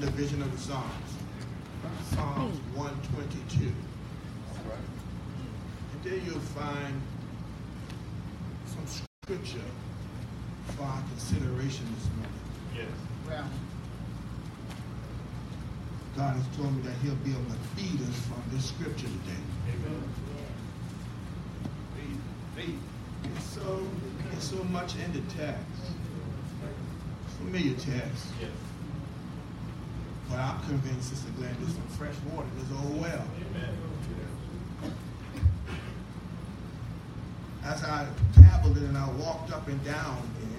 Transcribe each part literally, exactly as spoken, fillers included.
division of the Psalms. Psalms one twenty-two. And there you'll find some scripture for our consideration this morning. Yes. Well, God has told me that he'll be able to feed us from this scripture today. Amen. Feed, feed. It's so, it's so much in the text. Familiar text. Yes. But I'm convinced, Sister Glenn, there's some fresh water in this old well. Amen. As I tabbled it and I walked up and down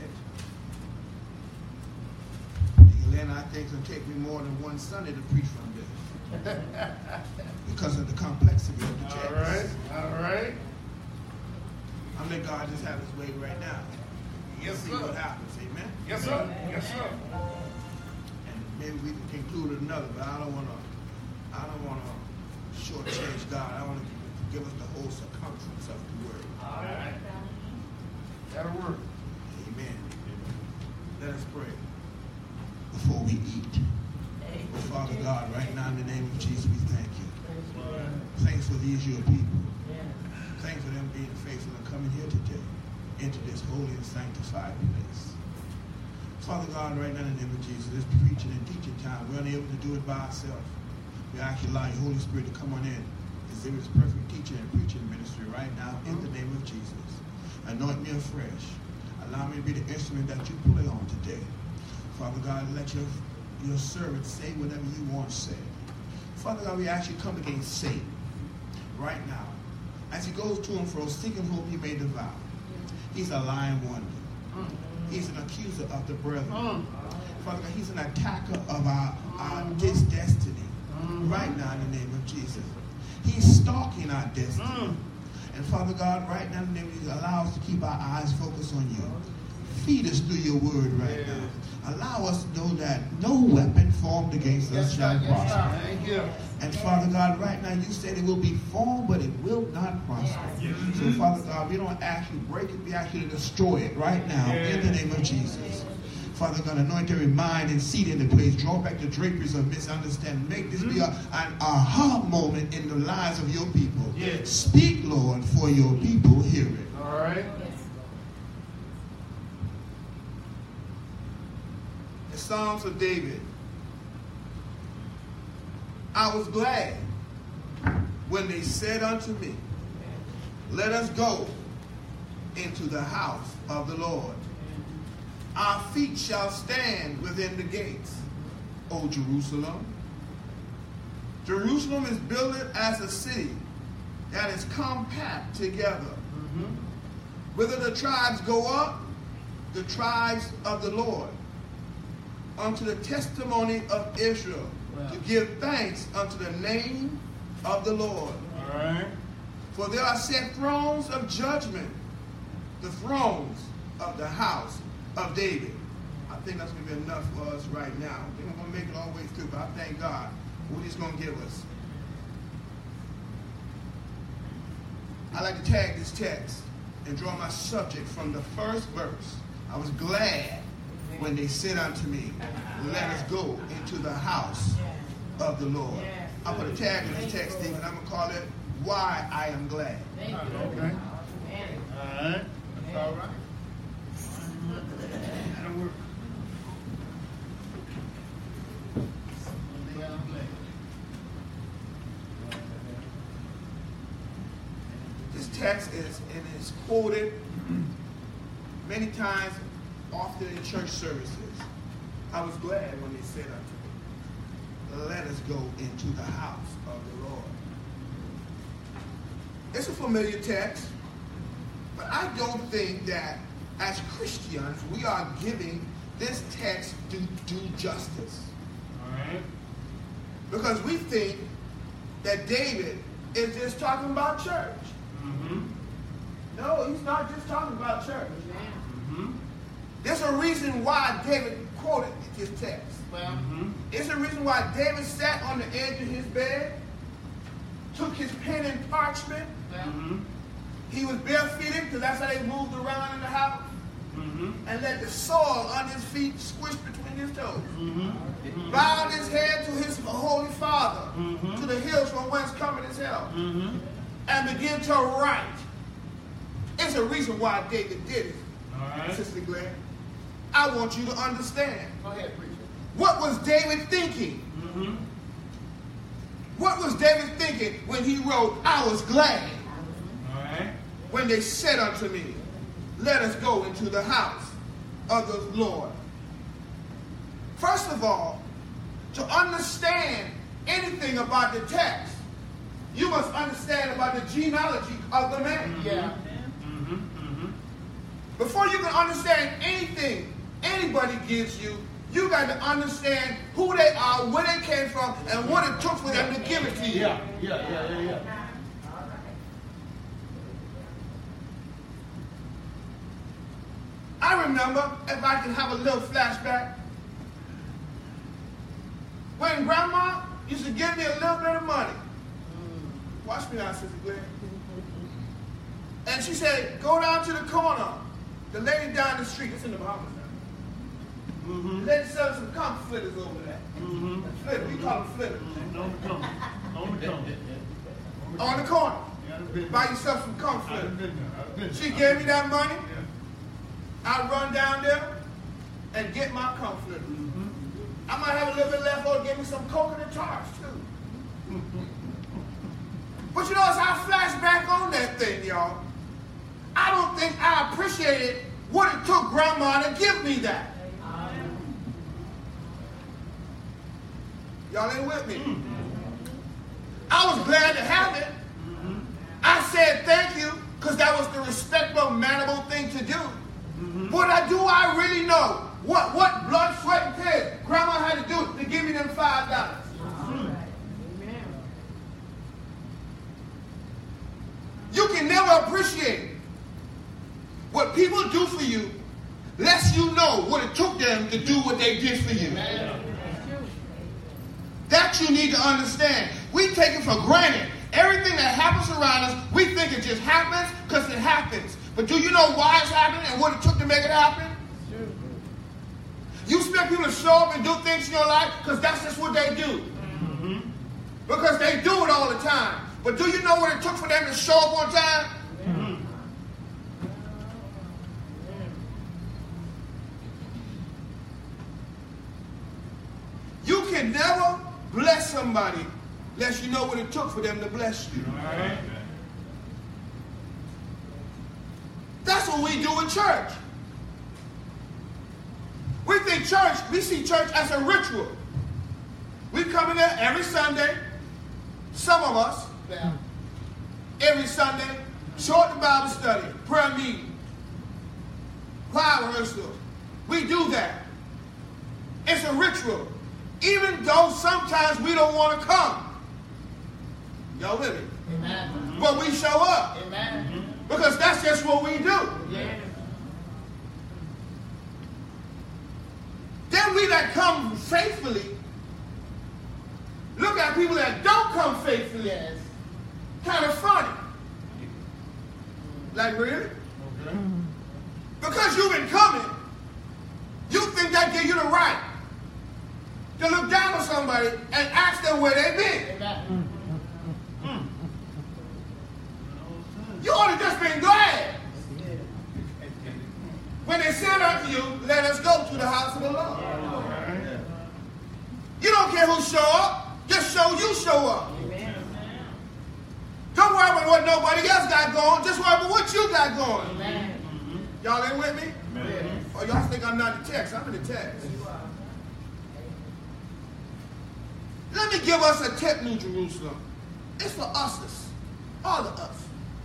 in it, Glenn, I think it's going to take me more than one Sunday to preach from this. Because of the complexity of the text. all right, all right. I'm letting God just have his way right now. Yes, See sir. what happens. Amen. Yes, sir. Yes, sir. And maybe we can conclude another, but I don't want to. I don't want to shortchange God. I want to give us the whole circumference of the word. All right. That'll work. Amen. Let us pray before we eat. Oh, Father God, right now in the name of Jesus, we thank you. Thanks for these your people. Thanks for them being faithful and coming here today into this holy and sanctified place. Father God, right now in the name of Jesus, this preaching and teaching time, we're unable to do it by ourselves. We ask you, allow your Holy Spirit to come on in, exhibit his perfect teaching and preaching ministry right now in the name of Jesus. Anoint me afresh. Allow me to be the instrument that you pull it on today. Father God, let your, your servant say whatever you want to say. Father God, we ask you to come against Satan right now. As he goes to and fro, seeking whom he may devour. He's a lying wonder. He's an accuser of the brethren. Father God, he's an attacker of our, our this destiny. Right now in the name of Jesus. He's stalking our destiny. And Father God, right now in the name of Jesus, allow us to keep our eyes focused on you. Feed us through your word right now. Allow us to know that no weapon formed against us shall prosper. Thank you. And Father God, right now you said it will be formed, but it will not prosper. So Father God, we don't ask you to break it, we ask you to destroy it right now in the name of Jesus. Father God, anoint every mind and seat in the place. Draw back the draperies of misunderstanding. Make this be a, an aha moment in the lives of your people. Yes. Speak, Lord, for your people hear it. All right. The Psalms of David. I was glad when they said unto me, let us go into the house of the Lord. Our feet shall stand within the gates, O Jerusalem. Jerusalem is built as a city that is compact together. Mm-hmm. Whither the tribes go up, the tribes of the Lord, unto the testimony of Israel, wow. to give thanks unto the name of the Lord. All right. For there are set thrones of judgment, the thrones of the house of David. I think that's going to be enough for us right now. I think we're going to make it all the way through, but I thank God for what he's going to give us. I like to tag this text and draw my subject from the first verse. I was glad when they said unto me, let us go into the house of the Lord. I put a tag in this text, Stephen. I'm going to call it, Why I Am Glad. Okay. All right. That's all right. That'll work. This text is and is quoted many times, often in church services. I was glad when they said unto me, let us go into the house of the Lord. It's a familiar text, but I don't think that as Christians we are giving this text due, due justice. All right. Because we think that David is just talking about church. Mm-hmm. No, he's not just talking about church. Mm-hmm. There's a reason why David quoted this text. Well, mm-hmm. It's a reason why David sat on the edge of his bed, took his pen and parchment. Mm-hmm. He was barefooted because that's how they moved around in the house. Mm-hmm. And let the soil on his feet squish between his toes. Mm-hmm. Bowed his head mm-hmm. to the hills from whence cometh his help, mm-hmm. and begin to write. It's a reason why David did it, all right. Sister Glenn. I want you to understand. Go ahead, preacher. What was David thinking? Mm-hmm. What was David thinking when he wrote, I was glad all right. when they said unto me, let us go into the house of the Lord. First of all, to understand anything about the text, you must understand about the genealogy of the man. Mm-hmm. Yeah. Mm-hmm. Mm-hmm. Before you can understand anything anybody gives you, you got to understand who they are, where they came from, and what it took for them to give it to you. Yeah, yeah, yeah, yeah, yeah. I remember, if I can have a little flashback, when Grandma used to give me a little bit of money. Watch me now, Sister Glenn. And she said, go down to the corner. The lady down the street, it's in the Bahamas now. Mm-hmm. The lady selling some comfort flitters over there. Mm-hmm. Flitter, we call them flitters. On the corner. On the corner. On the corner. Yeah, buy yourself some comfort flitters. She gave me that money. Yeah. I run down there and get my comfort flitters. Mm-hmm. I might have a little bit left over, give me some coconut tarts too. But you know, as I flash back on that thing, y'all, I don't think I appreciated what it took Grandma to give me that. Y'all ain't with me. I was glad to have it. I said thank you because that was the respectable, mannerable thing to do. But I do I really know what, what blood, sweat, and tears Grandma had to do to give me them five dollars. You can never appreciate what people do for you unless you know what it took them to do what they did for you. That you need to understand. We take it for granted. Everything that happens around us, we think it just happens because it happens. But do you know why it's happening and what it took to make it happen? You expect people to show up and do things in your life because that's just what they do. Mm-hmm. Because they do it all the time. But do you know what it took for them to show up on time? Mm-hmm. You can never bless somebody unless you know what it took for them to bless you. All right. That's what we do in church. We think church, we see church as a ritual. We come in there every Sunday, some of us, yeah. every Sunday, short the Bible study, prayer meeting, choir rehearsal. We do that. It's a ritual. Even though sometimes we don't want to come. Y'all with me? Amen. But we show up. Amen. Because that's just what we do. Yeah. Then we that come faithfully, look at people that don't come faithfully. Yes. Kind of funny. Like, really? Okay. Because you've been coming, you think that gives you the right to look down on somebody and ask them where they've been. Mm. Mm. You ought to just been glad when they said unto you, let us go to the house of the Lord. Right. You don't care who show up, just show you show up. Amen. Don't worry about what nobody else got going, just worry about what you got going. Amen. Y'all ain't with me? Amen. Or y'all think I'm not in the text? I'm in the text. Let me give us a tip, New Jerusalem. It's for us, all of us.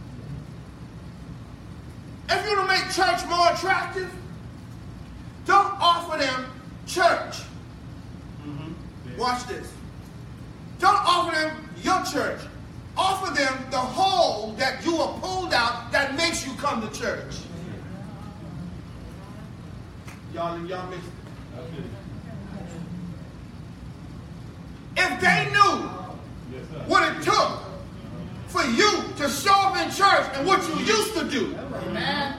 If you want to make church more attractive, don't offer them church. Mm-hmm. Yeah. Watch this. Don't offer them your church. Offer them the hole that you are pulled out that makes you come to church. Y'all, y'all mixed it. If they knew what it took for you to show up in church and what you used to do, amen,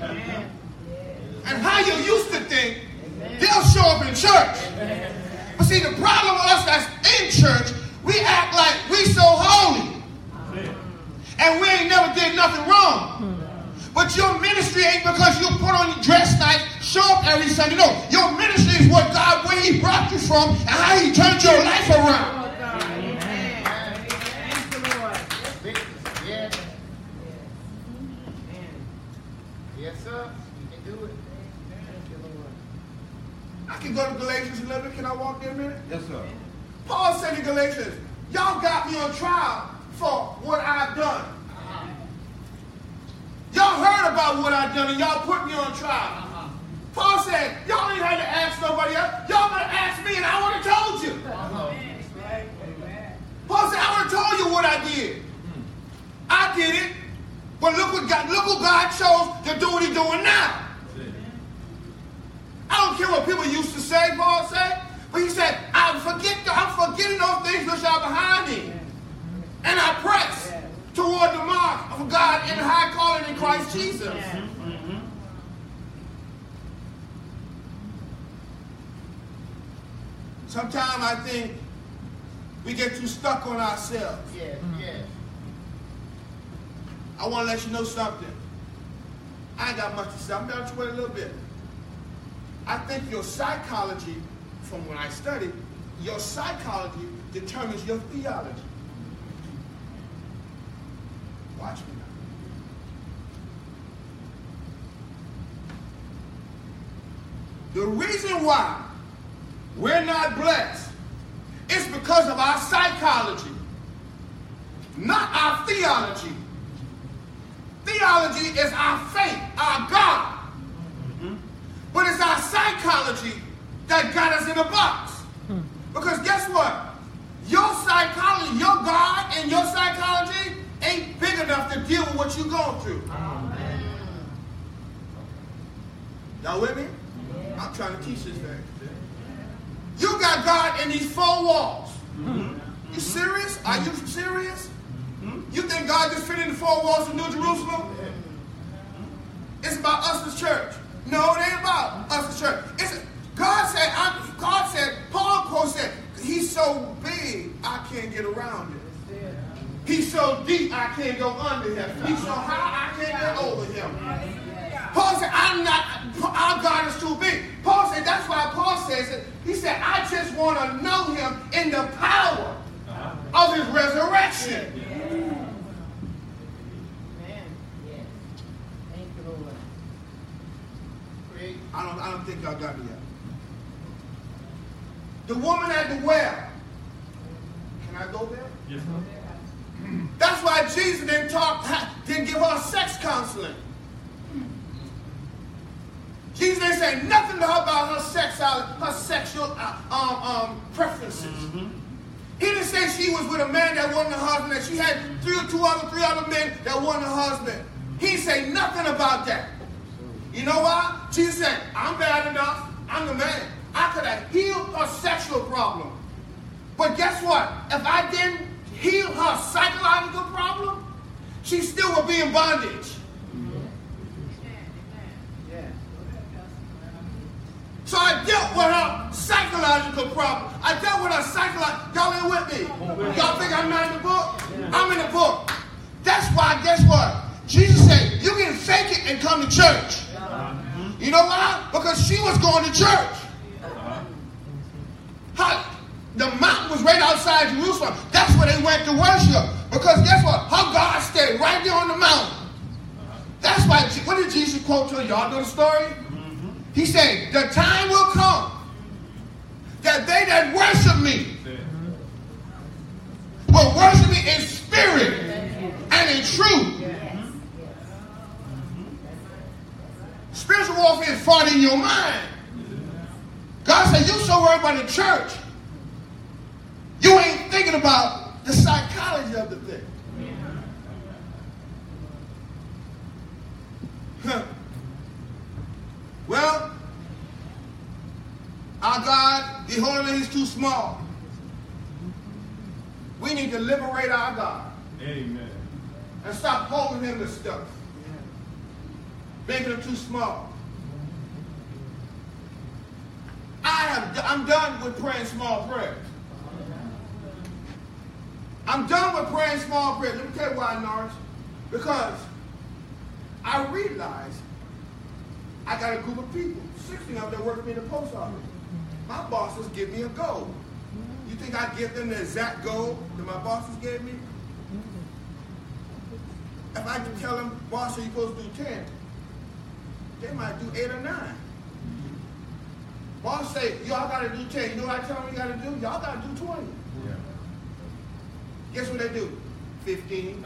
and how you used to think, they'll show up in church. But see, see, the problem with us that's in church, we act like we so holy. And we ain't never did nothing wrong. But your ministry ain't because you put on your dress nice, show up every Sunday. No, your ministry is what God, where he brought you from and how he turned your life around. Yes, sir. You can do it. Thank you, Lord. I can go to Galatians eleven. Can I walk there a minute? Yes, sir. Paul said in Galatians, y'all got me on trial for what I've done. Y'all heard about what I've done and y'all put me on trial. Uh-huh. Paul said, y'all ain't had to ask nobody else. Y'all better ask me and I would have told you. Uh-huh. Paul said, I would have told you what I did. Hmm. I did it. But look what God, look what God chose to do what he's doing now. I don't care what people used to say, Paul said. But he said, I forget, I'm forgetting those things which are behind me. And I press toward the mark of God in high calling in Christ Jesus. Mm-hmm. Sometimes I think we get too stuck on ourselves. Yes, yes. I want to let you know something. I ain't got much to say. I'm going to wait a little bit. I think your psychology, from when I studied, your psychology determines your theology. Watch me now. The reason why we're not blessed is because of our psychology, not our theology. Theology is our faith, our God. Mm-hmm. But it's our psychology that got us in a box. Mm. Because guess what? Your psychology, your God and your psychology ain't big enough to deal with what you're going through. Amen. Y'all with me? Yeah. I'm trying to teach this thing. You got God in these four walls. Mm-hmm. You serious? Are you serious? You think God just fit in the four walls of New Jerusalem? It's about us as church. No, it ain't about us as church. It's a, God said, I, God said, Paul quote said, he's so big, I can't get around it. He's so deep, I can't go under him. He's so high, I can't get over him. Paul said, I'm not, our God is too big. Paul said, that's why Paul says it. He said, I just want to know him in the power of his resurrection. I don't, I don't think y'all got me yet. The woman at the well. Can I go there? Yes, sir. That's why Jesus didn't talk, didn't give her sex counseling. Jesus didn't say nothing to her about her sexuality, her sexual uh, um, um, preferences. Mm-hmm. He didn't say she was with a man that wasn't her husband, that she had three or two other, three other men that wasn't her husband. He didn't say nothing about that. You know why? Jesus said, I'm bad enough. I'm the man. I could have healed her sexual problem. But guess what? If I didn't heal her psychological problem, she still would be in bondage. So I dealt with her psychological problem. I dealt with her psychological. Y'all ain't with me. Y'all think I'm not in the book? I'm in the book. That's why, guess what? Jesus said, you can fake it and come to church. You know why? Because she was going to church. Her, the mountain was right outside Jerusalem. That's where they went to worship. Because guess what? Her God stayed right there on the mountain. That's why, what did Jesus quote to her? Y'all know the story? He said, the time will come that they that worship me will worship me in spirit and in truth. Spiritual warfare is fought in your mind. God said, you so worried about the church, you ain't thinking about the psychology of the thing. Huh. Well, our God, the Holy He's too small. We need to liberate our God. Amen. And stop holding him to stuff. Making him too small. I have, I'm done with praying small prayers. I'm done with praying small prayers. Let me tell you why, Norris. Because I realized I got a group of people, sixty of them that work for me in the post office. My bosses give me a goal. You think I give them the exact goal that my bosses gave me? If I can tell them, boss, you're supposed to do ten, they might do eight or nine. Boss say, y'all got to do ten. You know what I tell them you got to do? Y'all got to do twenty. Yeah. Guess what they do? fifteen.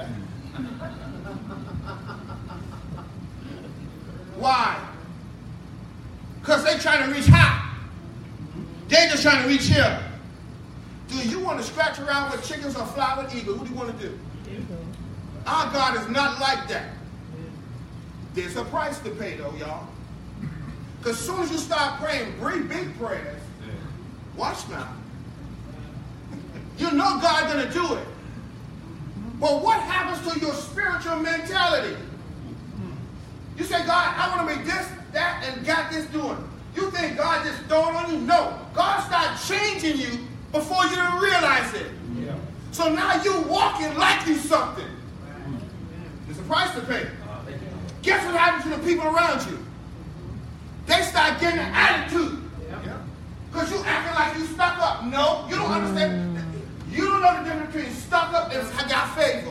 Why? Because they trying to reach high. They just trying to reach here. Do you want to scratch around with chickens or fly with eagles? What do you want to do? Our God is not like that. There's a price to pay, though, y'all. Because as soon as you start praying three big prayers, watch now. You know God's going to do it. But what happens to your spiritual mentality? You say, God, I want to make this, that, and got this doing. You think God just throwing on you? No. God started changing you before you didn't realize it. Yeah. So now you're walking like you something. There's a price to pay. Guess what happens to the people around you? They start getting an attitude. Because you acting like you stuck up. No, you don't understand. You don't know the difference between stuck up and got favor.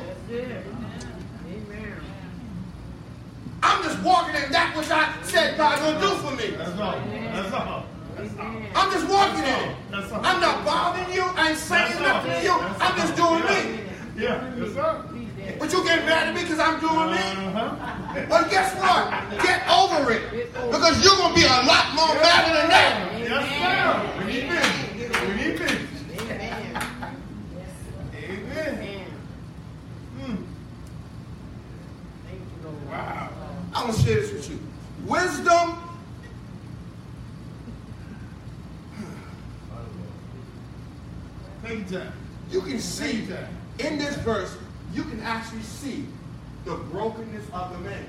I'm just walking in that which I said God will do for me. That's all. That's all. That's all. I'm just walking in it. I'm not bothering you. I ain't saying nothing to you. I'm just doing me. Yeah. Yes, sir. But you getting mad at me because I'm doing me? Uh-huh. Well, guess what? Get over it. Because you're going to be a lot more madder than that. Yes, sir. We need peace. We need peace. Amen. Hmm. Wow. I want to share this with you. Wisdom. Take your time. You can see in this verse, you can actually see the brokenness of the man.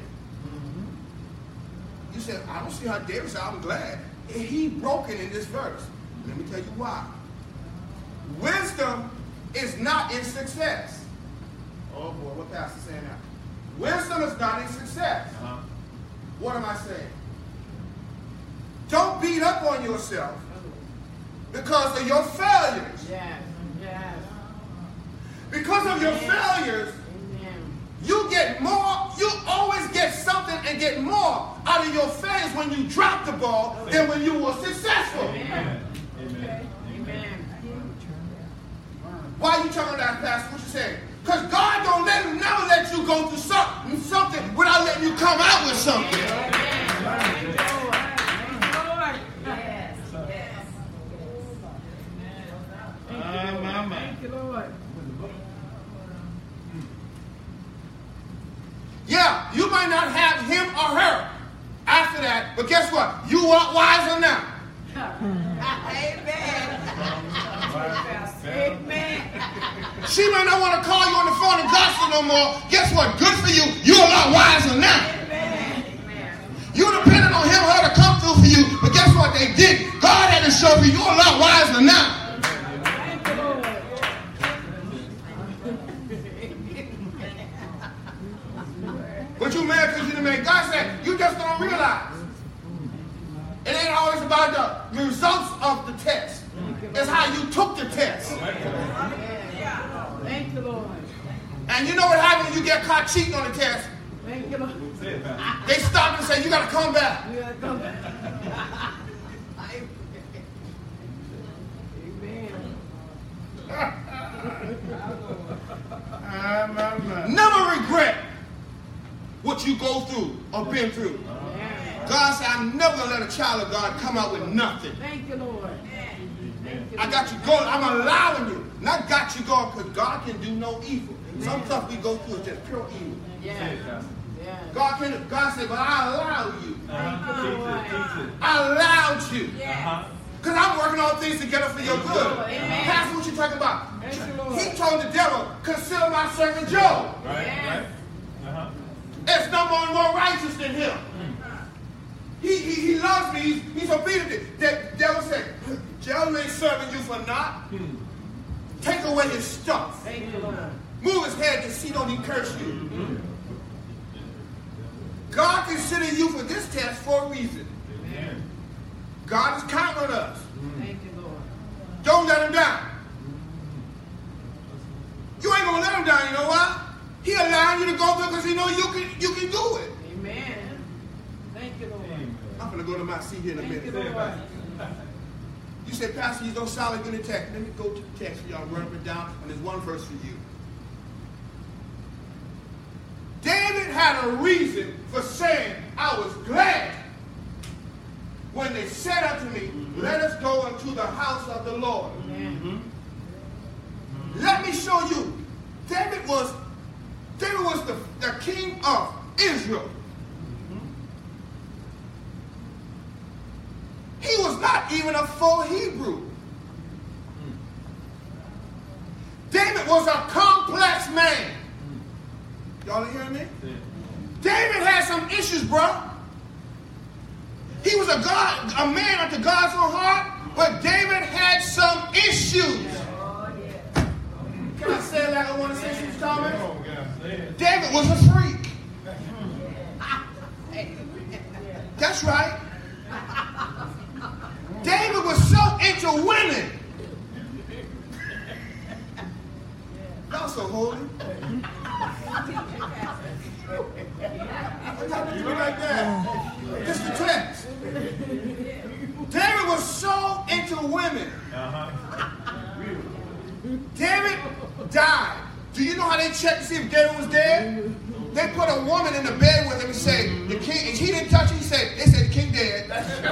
You said, I don't see how David said, I'm glad. He broken in this verse. Let me tell you why. Wisdom is not in success. Oh boy, what pastor saying now? Wisdom is not in success. Uh-huh. What am I saying? Don't beat up on yourself because of your failures. Yes, yes. Because of your failures, Amen. You get more, you always get something and get more out of your failures when you drop the ball Amen. Than when you were successful. Amen. Amen. Amen. Why are you talking that, Pastor? What you saying? Because God don't let him never let you go through something, something without letting you come out with something. Amen. Thank you, Lord. Yeah, you might not have him or her after that, but guess what? You are wiser now. Amen. Amen. She might not want to call you on the phone and gossip no more. Guess what? Good for you. You're a lot wiser now. Amen. You depended on him or her to come through for you, but guess what? They did. God had to show you you're a lot wiser now. But you mad because you didn't make. God said, you just don't realize. It ain't always about the results of the test. It's how you took the test. Thank you, Lord. And you know what happens when you get caught cheating on the test? Thank you, Lord. They stop and say, you got to come back. You got to come back. Amen. Never regret what you go through or been through. God said, I'm never going to let a child of God come out with nothing. Thank you, Lord. Thank you, I got you going. I'm allowing you. Not got you going because God can do no evil. Some stuff we go through is just pure evil. Yeah. Yeah. God can. God said, but I allow you. Thank you, Lord. I allowed you. Yeah. Because I'm working all things together for your good. Amen. Pastor, what you talking about? Thank you, Lord. He told the devil, consider my servant Job. Right, Yes. right. Uh-huh. There's no one more righteous than him. He, he, he loves me. He's, he's obedient. The devil said, Jehu ain't serving you for naught. Take away his stuff. Thank you, Lord. Move his head to see don't he curse you. God considered you for this test for a reason. Amen. God is counting on us. Thank you, Lord. Don't let him down. You ain't gonna let him down, you know why? He allowing you to go through because he know you can you can do it. Amen. Thank you, Lord. I'm gonna go to my seat here in a Thank minute. you, Lord. You said, Pastor, you don't sound like in the text. Let me go to the text for y'all, run it down, and there's one verse for you. David had a reason for saying, I was glad when they said unto me, let us go unto the house of the Lord. Amen. Let me show you. David was, David was the, the king of Israel. He was not even a full Hebrew. David was a complex man. Y'all hearing me? David had some issues, bro. He was a God, a man after God's own heart, but David had some issues. Can I say it like I want to say some comments? David was a freak. That's right. David was so into women. Y'all so holy. You like that? Just the text. David was so into women. David died. Do you know how they checked to see if David was dead? They put a woman in the bed with him and say, the king, and he didn't touch it, he said, they said the king dead.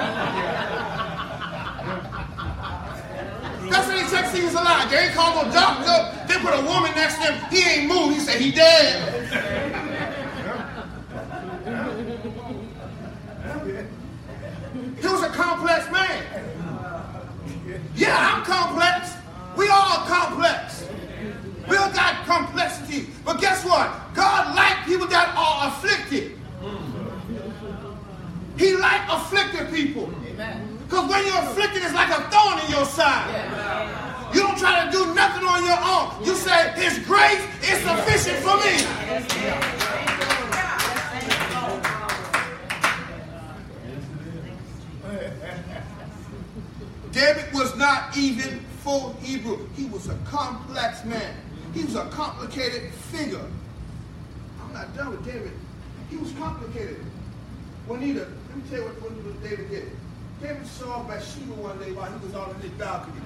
That's how they checked to see he was alive. They ain't called no doctor. They put a woman next to him. He ain't moved. He said he dead. He was a complex man. Yeah, I'm complex. We all complex. We all got complexity. But guess what? God liked people that are afflicted. He liked afflicted people. Because when you're afflicted, it's like a thorn in your side. You don't try to do nothing on your own. You say, His grace is sufficient for me. David was not even full Hebrew. He was a complex man. He was a complicated figure. I'm not done with David. He was complicated. Juanita, let me tell you what, what David did. David saw Bathsheba one day while he was on his balcony.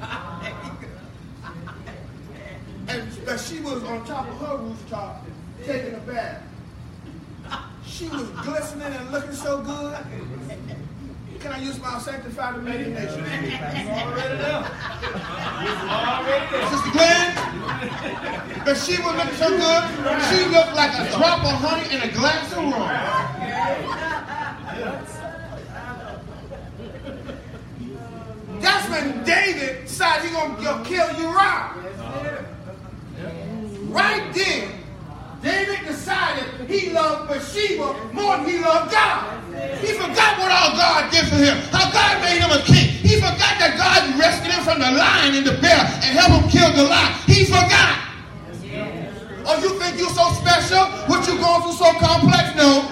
And Bathsheba was on top of her rooftop taking a bath. She was glistening and looking so good. Can I use my sanctified imagination? Sister Glenn, Bathsheba looked so good, she looked like a drop of honey in a glass of rum. That's when David decided he's going to kill Uriah. Right then, David decided he loved Bathsheba more than he loved God. He forgot what all God did for him. How God made him a king. He forgot that God rescued him from the lion and the bear and helped him kill Goliath. He forgot. Oh, you think you're so special? What you going through so complex? No.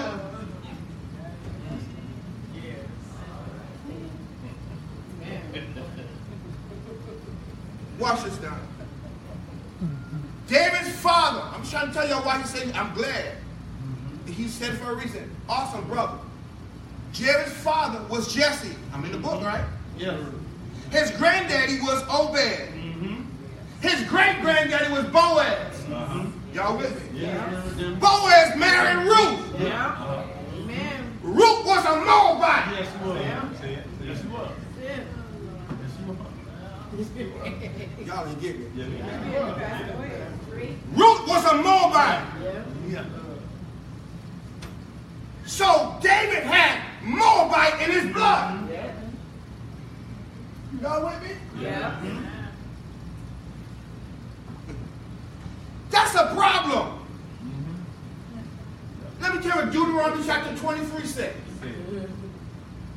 Watch this now. David's father, I'm trying to tell y'all why he said, I'm glad. He said it for a reason. Awesome brother. David's father was Jesse. I'm in the book, right? Yeah. His granddaddy was Obed. Mm-hmm. His great-granddaddy was Boaz. Uh-huh. Y'all with me? Yeah. Boaz married Ruth. Yeah. Uh-huh. Amen. Ruth was a Moabite. Yes, she was. Yeah. Yes, she was. Yeah. Y'all didn't get it. Yeah. Ruth was a Moabite. Yeah. Yeah. So David had Moabite in his blood. Yeah. Y'all with me? Yeah. That's a problem. Mm-hmm. Let me tell you what Deuteronomy chapter twenty-three says.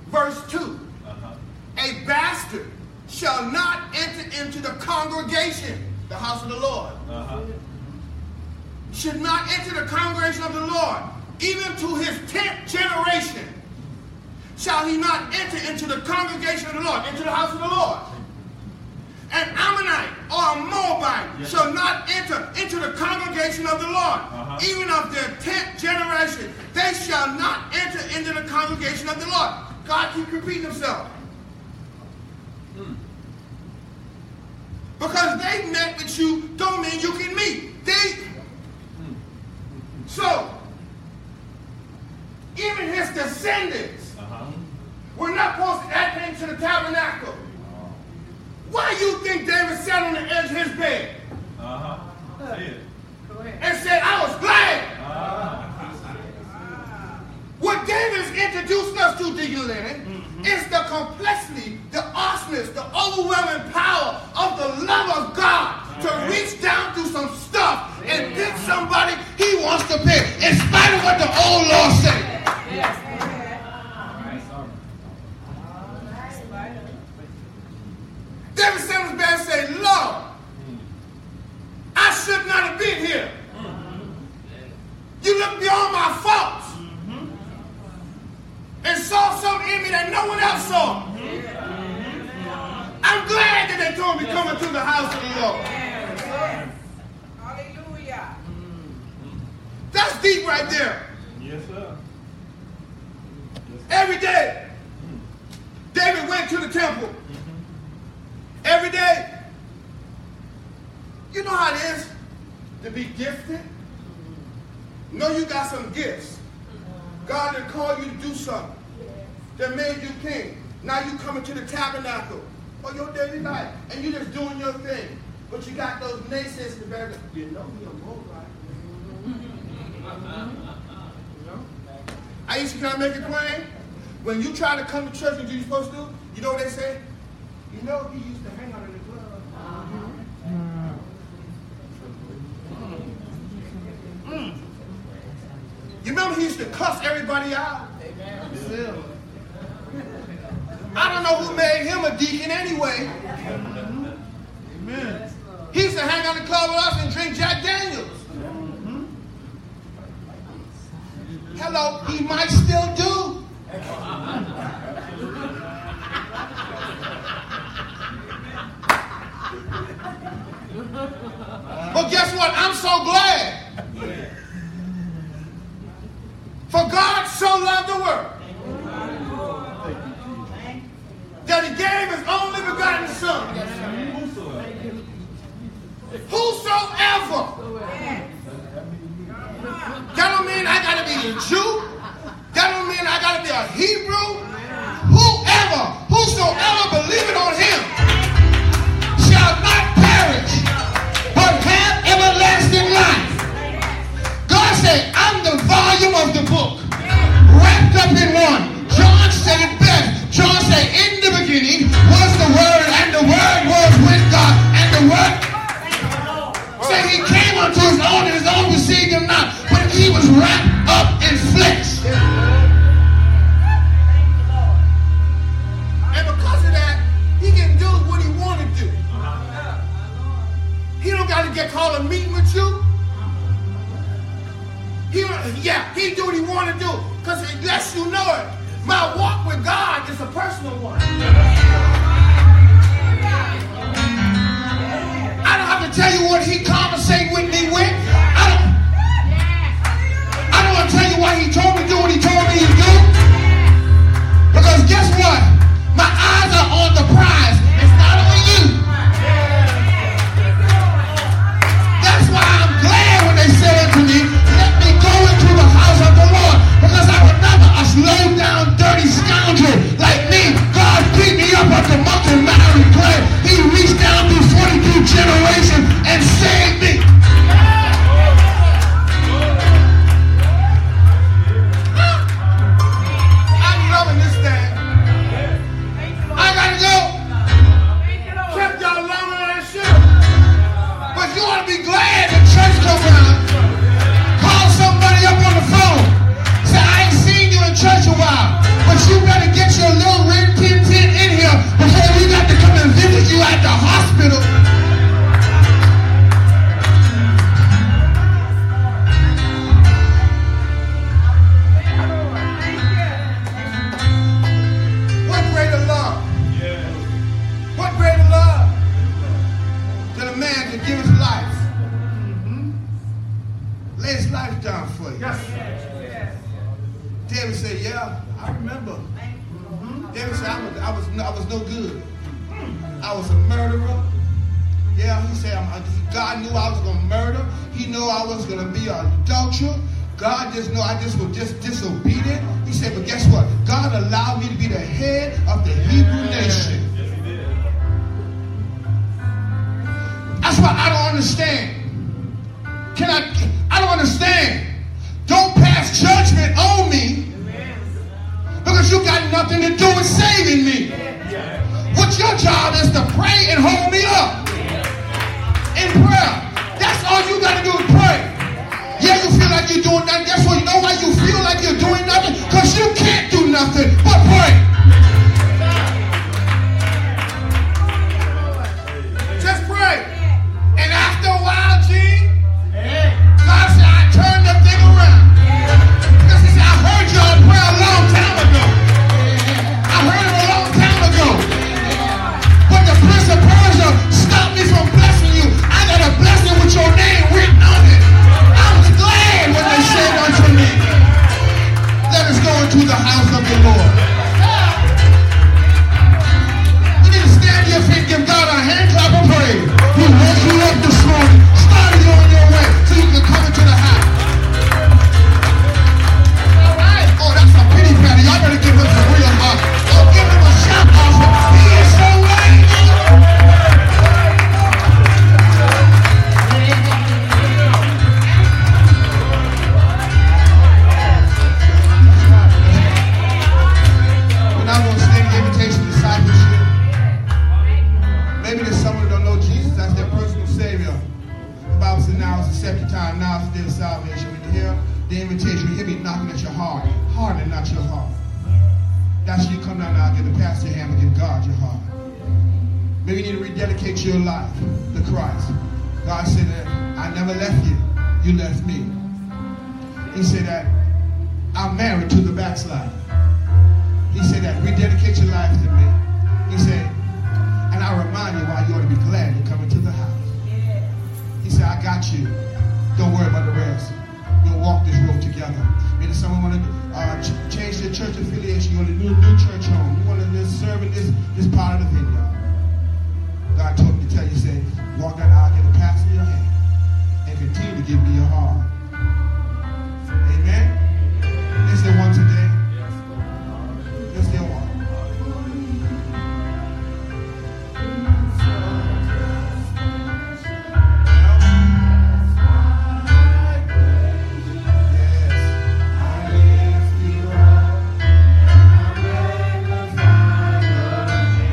verse two. Uh-huh. A bastard shall not enter into the congregation, the house of the Lord. Uh-huh. Should not enter the congregation of the Lord. Even to his tenth generation shall he not enter into the congregation of the Lord, into the house of the Lord. An Ammonite or a Moabite yes. shall not enter into the congregation of the Lord. Uh-huh. Even of their tenth generation, they shall not enter into the congregation of the Lord. God keeps repeating himself. Hmm. Because they met with you don't mean you can meet. They hmm. So even his descendants uh-huh. were not supposed to enter into the tabernacle. Why do you think David sat on the edge of his bed uh-huh. and said, I was glad? Uh-huh. What David has introduced us to, Deacon Lennon, mm-hmm. is the complexity, the awesomeness, the overwhelming power of the love of God uh-huh. to reach down through some stuff yeah. and pick somebody he wants to pick, in spite of what the old law said. Yes. David sat on his bed and said, Lord, I should not have been here. You looked beyond my faults and saw something in me that no one else saw. I'm glad that they told me coming to the house of the Lord. Hallelujah. That's deep right there. Yes, sir. Every day, David went to the temple. Every day. You know how it is to be gifted? Know you got some gifts. God done called you to do something that made you king. Now you coming to the tabernacle or your daily life and you just doing your thing. But you got those naysayers in the back. You know me a Moabite. I used to kind of make it plain. When you try to come to church and do what you're supposed to do, you know what they say? You know, he used to hang out in the club. Uh-huh. Mm. You remember he used to cuss everybody out? Amen. I don't know who made him a deacon anyway. Amen. He used to hang out in the club with us and drink Jack Daniels. Mm-hmm. Hello, he might still do. But guess what? I'm so glad. For God so loved the world that he gave his only begotten Son. Whosoever. That don't mean I got to be a Jew. That don't mean I got to be a Hebrew. Whoever, whosoever believeth on him shall not perish, but have everlasting life. God said, I'm the volume of the book, wrapped up in one. John said it best. John said, in the beginning was the Word, and the Word was with God, and the Word said he came unto his own, and his own received him not, but he was wrapped up in flesh. And because of that, he can do what he want to do. He don't got to get called a meeting with you. He, yeah, he do what he want to do, because it lets you know it. My walk with God is a personal one. I don't have to tell you what he conversated with me with. I don't, I don't want to tell you why he told me to do what he told me to do. Because guess what? My eyes are on the prize. It's not on you. That's why I'm glad when they said to me, let me go into the house of the Lord. Because I remember a slow down, dirty scoundrel like me. God beat me up a David said, yeah, I remember. Mm-hmm. David said, I was, I, was, I was no good. I was a murderer. Yeah, he said, I'm, God knew I was going to murder. He knew I was going to be an adulterer. God just knew I just was just disobedient. He said, but guess what? God allowed me to be the head of the Hebrew nation. Yes, he did. That's what I don't understand. Can I? I don't understand. Don't pass judgment on me because you got nothing to do with saving me. What your job is to pray and hold me up in prayer. That's all you got to do is pray. Yeah, you feel like you're doing nothing. Guess what? You know why you feel like you're doing nothing? Because you can't do nothing but pray. Just pray. And after a while, Gene, God said, I turned that thing around. Because he said, I heard y'all pray a long time ago. I heard it a long time ago. But the Prince of Persia stopped me from blessing you. I got a blessing with your name written on it. I was glad when they said unto me, let us go into the house of the Lord. You need to stand to your feet, give God a hand clap of praise. He woke you up this morning, started you on your way so you can come into the house. All right. Oh, that's a pity patty. Y'all better give him some real love. Oh, give him a shout offering. He is so worthy. We're not going to extend the invitation to discipleship. Maybe there's someone who don't know Jesus as their personal Savior. The Bible says now is the second time, now is the day of salvation. When you hear the invitation, you hear me knocking at your heart. Heart and not your heart. That's when you come down now and give the pastor your hand and give God your heart. Maybe you need to rededicate your life to Christ. God said that I never left you. You left me. He said that I'm married to the backslider. He said that rededicate your life to me. He said, and I remind you why you ought to be glad to come into the house. He said, I got you. Don't worry about the rest. We'll walk this road together. Maybe someone want to uh, ch- change their church affiliation. You want a new, new church home. You want to serve in this, this part of the vineyard.